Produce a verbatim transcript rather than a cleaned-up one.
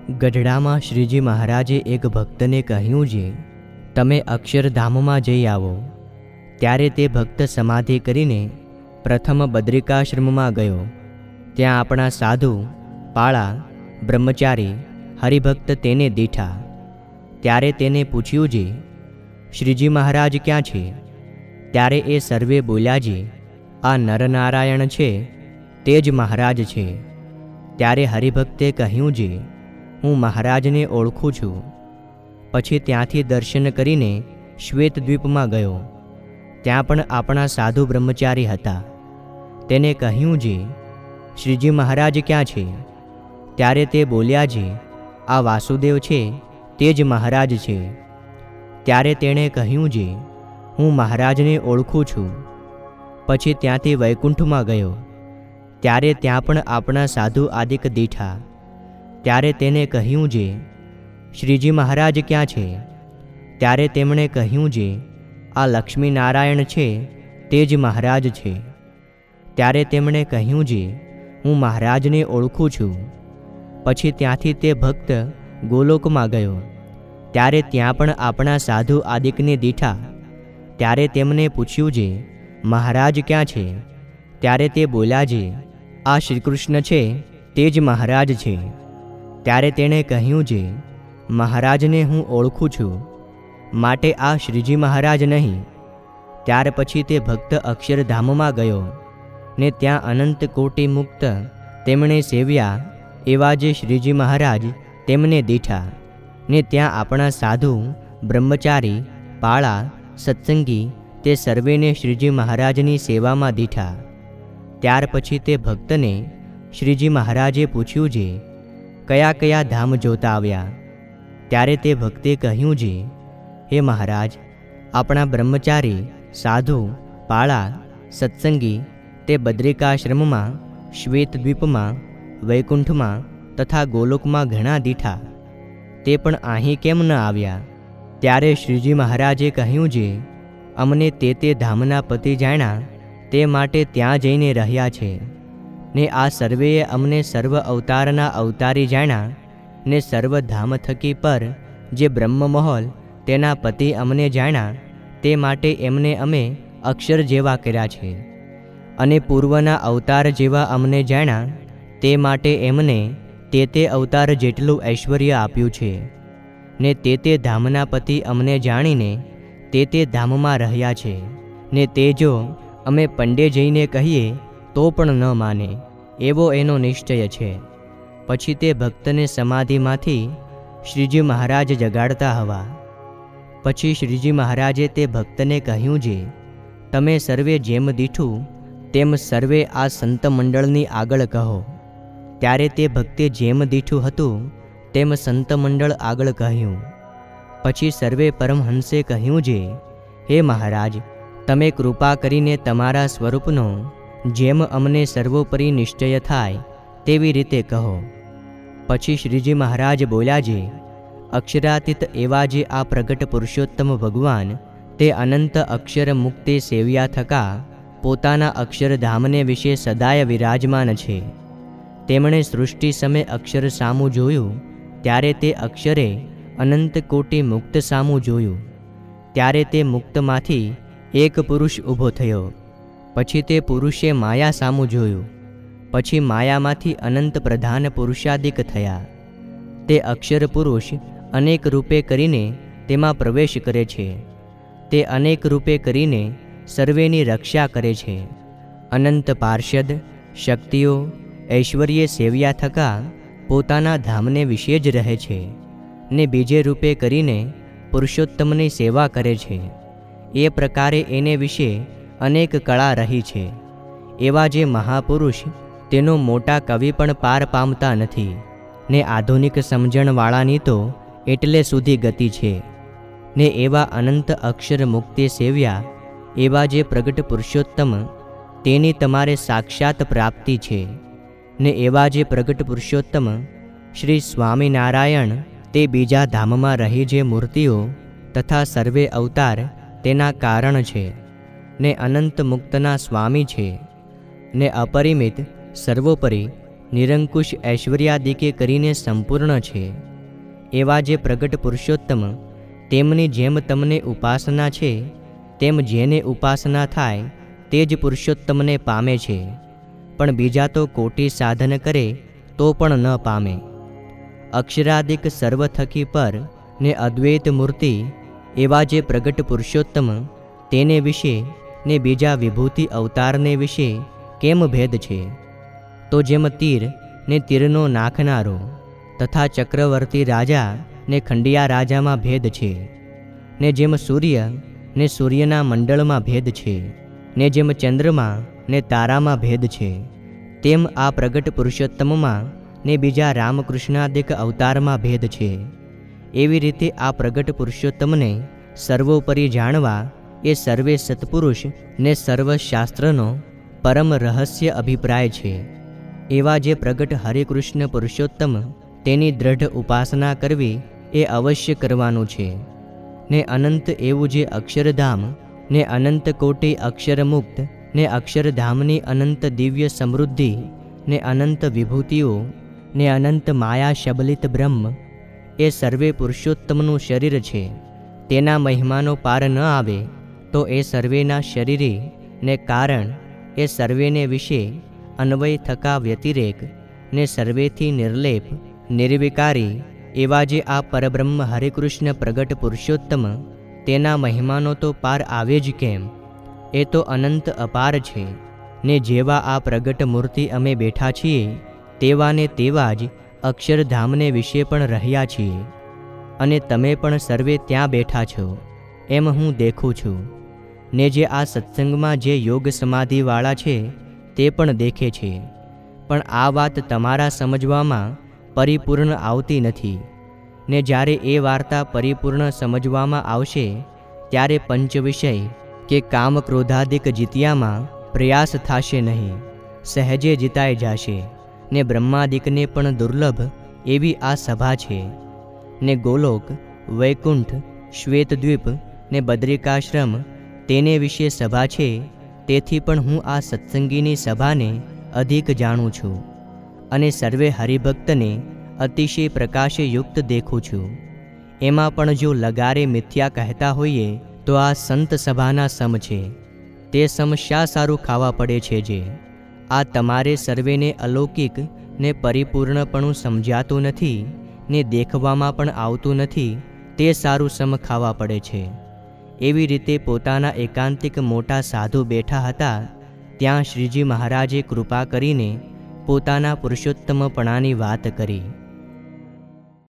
ગઢડામાં શ્રીજી મહારાજે એક ભક્તને કહ્યું છે, તમે અક્ષરધામમાં જઈ આવો. ત્યારે તે ભક્ત સમાધિ કરીને પ્રથમ બદ્રિકાશ્રમમાં ગયો. ત્યાં આપણા સાધુ, પાળા, બ્રહ્મચારી, હરિભક્ત તેને દીઠા. ત્યારે તેને પૂછ્યું છે, શ્રીજી મહારાજ ક્યાં છે? ત્યારે એ સર્વે બોલ્યા છે, આ નરનારાયણ છે, તે જ મહારાજ છે. ત્યારે હરિભક્તે કહ્યું છે, હું મહારાજને ઓળખું છું. પછી ત્યાંથી દર્શન કરીને શ્વેતદ્વીપમાં ગયો. ત્યાં પણ આપણા સાધુ બ્રહ્મચારી હતા. તેને કહ્યું છે, શ્રીજી મહારાજ ક્યાં છે? ત્યારે તે બોલ્યા છે, આ વાસુદેવ છે, તે જ મહારાજ છે. ત્યારે તેણે કહ્યું છે, હું મહારાજને ઓળખું છું. પછી ત્યાંથી વૈકુંઠમાં ગયો. ત્યારે ત્યાં પણ આપણા સાધુ આદિક દીઠા. ત્યારે તેને કહ્યું છે, શ્રીજી મહારાજ ક્યાં છે? ત્યારે તેમણે કહ્યું છે, આ લક્ષ્મીનારાયણ છે, તે જ મહારાજ છે. ત્યારે તેમણે કહ્યું છે, હું મહારાજને ઓળખું છું. પછી ત્યાંથી તે ભક્ત ગોલોકમાં ગયો. ત્યારે ત્યાં પણ આપણા સાધુ આદિકને દીઠા. ત્યારે તેમને પૂછ્યું છે, મહારાજ ક્યાં છે? ત્યારે તે બોલ્યા છે, આ શ્રીકૃષ્ણ છે, તે જ મહારાજ છે. ત્યારે તેણે કહ્યું છે, મહારાજને હું ઓળખું છું, માટે આ શ્રીજી મહારાજ નહીં. ત્યાર પછી તે ભક્ત અક્ષરધામમાં ગયો ને ત્યાં અનંત કોટી મુક્ત તેમણે સેવ્યા એવા જે શ્રીજી મહારાજ તેમને દીઠા. ને ત્યાં આપણા સાધુ, બ્રહ્મચારી, પાળા, સત્સંગી તે સર્વેને શ્રીજી મહારાજની સેવામાં દીઠા. ત્યાર પછી તે ભક્તને શ્રીજી મહારાજે પૂછ્યું છે, કયા કયા ધામ જોતા આવ્યા? ત્યારે તે ભક્તે કહ્યું છે, હે મહારાજ, આપણા બ્રહ્મચારી, સાધુ, પાળા, સત્સંગી તે બદ્રિકાશ્રમમાં, શ્વેતદ્વીપમાં, વૈકુંઠમાં તથા ગોલોકમાં ઘણા દીઠા. તે પણ અહીં કેમ ન આવ્યા? ત્યારે શ્રીજી મહારાજે કહ્યું છે, અમને તે તે ધામના પતિ જાણ્યા, તે માટે ત્યાં જઈને રહ્યા છે. ને આ સર્વેએ અમને સર્વ અવતારના અવતારી જાણ્યા, ને સર્વ ધામ થકી પર જે બ્રહ્મમહોલ તેના પતિ અમને જાણ્યા, તે માટે એમને અમે અક્ષર જેવા કર્યા છે. અને પૂર્વના અવતાર જેવા અમને જાણ્યા, તે માટે એમને તે તે અવતાર જેટલું ઐશ્વર્ય આપ્યું છે. ને તે તે ધામના પતિ અમને જાણીને તે તે ધામમાં રહ્યા છે. ને તે જો અમે પંડે જઈને કહીએ તો પણ ન માને, એવો એનો નિશ્ચય છે. પછી તે ભક્તને સમાધિમાંથી શ્રીજી મહારાજ જગાડતા હવા. પછી શ્રીજી મહારાજે તે ભક્તને કહ્યું છે, તમે સર્વે જેમ દીઠું તેમ સર્વે આ સંત મંડળની આગળ કહો. ત્યારે તે ભક્તે જેમ દીઠું હતું તેમ સંત મંડળ આગળ કહ્યું. પછી સર્વે પરમહંસે કહ્યું છે, હે મહારાજ, તમે કૃપા કરીને તમારા સ્વરૂપનો જેમ અમને સર્વોપરી નિશ્ચય થાય તેવી રીતે કહો. પછી શ્રીજી મહારાજ બોલ્યા છે, અક્ષરાતીત એવા જે આ પ્રગટ પુરુષોત્તમ ભગવાન તે અનંત અક્ષર મુક્તે સેવ્યા થકા પોતાના અક્ષરધામને વિશે સદાય વિરાજમાન છે. તેમણે સૃષ્ટિ સમય અક્ષર સામું જોયું, ત્યારે તે અક્ષરે અનંત કોટી મુક્ત સામું જોયું. ત્યારે તે મુક્તમાંથી એક પુરુષ ઊભો થયો. પછી તે પુરુષે માયા સામું જોયું. પછી માયામાંથી અનંત પ્રધાન પુરુષાદિક થયા. તે અક્ષર પુરુષ અનેક રૂપે કરીને તેમાં પ્રવેશ કરે છે. તે અનેક રૂપે કરીને સર્વેની રક્ષા કરે છે. અનંત પાર્ષદ, શક્તિઓ, ઐશ્વર્ય સેવ્યા થકા પોતાના ધામને વિશે જ રહે છે. ને બીજે રૂપે કરીને પુરુષોત્તમની સેવા કરે છે. એ પ્રકારે એને વિશે અનેક કળા રહી છે. એવા જે મહાપુરુષ તેનો મોટા કવિ પણ પાર પામતા નથી. ને આધુનિક સમજણવાળાની તો એટલે સુધી ગતિ છે. ને એવા અનંત અક્ષર મુક્તિ સેવ્યા એવા જે પ્રગટ પુરુષોત્તમ તેની તમારે સાક્ષાત પ્રાપ્તિ છે. ને એવા જે પ્રગટ પુરુષોત્તમ શ્રી સ્વામિનારાયણ તે બીજા ધામમાં રહી જે મૂર્તિઓ તથા સર્વે અવતાર તેના કારણ છે. ને અનંત મુક્તના સ્વામી છે. ને અપરિમિત, સર્વોપરી, નિરંકુશ ઐશ્વર્યાદિકે કરીને સંપૂર્ણ છે, એવા જે પ્રગટ પુરુષોત્તમ, તેમની જેમ તમને ઉપાસના છે, તેમ જેને ઉપાસના થાય તે જ પુરુષોત્તમને પામે છે, પણ બીજા તો કોટી સાધન કરે તો પણ ન પામે. અક્ષરાદિક સર્વ થકી પર ને અદ્વૈત મૂર્તિ એવા જે પ્રગટ પુરુષોત્તમ, તેને વિશે ને બીજા વિભૂતિ અવતારને વિશે કેમ ભેદ છે? તો જેમ તીર ને તીરનો નાખનારો તથા ચક્રવર્તી રાજા ને ખંડિયા રાજામાં ભેદ છે, ને જેમ સૂર્ય ને સૂર્યના મંડળમાં ભેદ છે, ને જેમ ચંદ્રમા ને તારામાં ભેદ છે, તેમ આ પ્રગટ પુરુષોત્તમમાં ને બીજા રામકૃષ્ણાદિક અવતારમાં ભેદ છે. એવી રીતે આ પ્રગટ પુરુષોત્તમને સર્વોપરી જાણવા એ સર્વે સત્પુરુષ ને સર્વશાસ્ત્રનો પરમ રહસ્ય અભિપ્રાય છે. એવા જે પ્રગટ હરિકૃષ્ણ પુરુષોત્તમ, તેની દ્રઢ ઉપાસના કરવી એ અવશ્ય કરવાનું છે. ને અનંત એવું જે અક્ષરધામ ને અનંત કોટી અક્ષરમુક્ત ને અક્ષરધામની અનંત દિવ્ય સમૃદ્ધિ ને અનંત વિભૂતિઓ ને અનંત માયા શબલિત બ્રહ્મ એ સર્વે પુરુષોત્તમનું શરીર છે. તેના મહિમાનો પાર ન આવે તો એ સર્વેના શરીરે ને કારણ એ સર્વેને વિશે અન્વય થકા વ્યતિરેક ને સર્વેથી નિર્લેપ નિર્વિકારી એવા જે આ પરબ્રહ્મ હરિકૃષ્ણ પ્રગટ પુરુષોત્તમ, તેના મહિમાનો તો પાર આવે જ કેમ? એ તો અનંત અપાર છે. ને જેવા આ પ્રગટ મૂર્તિ અમે બેઠા છીએ, તેવા ને તેવા જ અક્ષરધામને વિશે પણ રહ્યા છીએ, અને તમે પણ સર્વે ત્યાં બેઠા છો એમ હું દેખું છું. ને જે આ સત્સંગમાં જે યોગ સમાધિવાળા છે તે પણ દેખે છે, પણ આ વાત તમારા સમજવામાં પરિપૂર્ણ આવતી નથી. ને જ્યારે એ વાર્તા પરિપૂર્ણ સમજવામાં આવશે, ત્યારે પંચ વિષય કે કામ ક્રોધાદિક જીત્યામાં પ્રયાસ થશે નહીં, સહેજે જીતાઈ જશે. ને બ્રહ્માદિકને પણ દુર્લભ એવી આ સભા છે. ને ગોલોક, વૈકુંઠ, શ્વેતદ્વીપ ને બદ્રિકાશ્રમ તેને વિશે સભા છે, તેથી પણ હું આ સત્સંગીની સભાને અધિક જાણું છું, અને સર્વે હરિભક્તને અતિશય પ્રકાશયુક્ત દેખું છું. એમાં પણ જો લગારે મિથ્યા કહેતા હોઈએ તો આ સંત સભાના સમ છે. તે સમ શા સારું ખાવા પડે છે? જે આ તમારે સર્વેને અલૌકિક ને પરિપૂર્ણપણું સમજાતું નથી ને દેખવામાં પણ આવતું નથી, તે સારું સમ ખાવા પડે છે. એવી રીતે પોતાના એકાંતિક મોટા સાધુ બેઠા હતા, ત્યાં શ્રીજી મહારાજે કૃપા કરીને પોતાના પુરુષોત્તમપણાની વાત કરી.